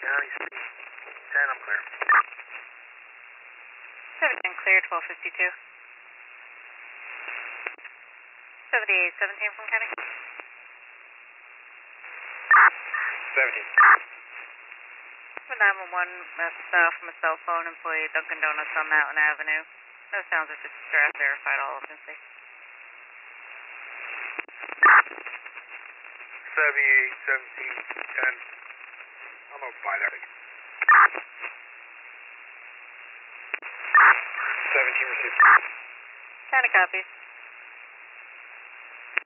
County, 10, I'm clear. 17 clear, 1252. 7817 from County. 17. 911 from a cell phone employee at Dunkin' Donuts on Mountain Avenue. No sounds of distress, verified all occupancy. 7817, 10. I'm over by that. 17 received. County copies.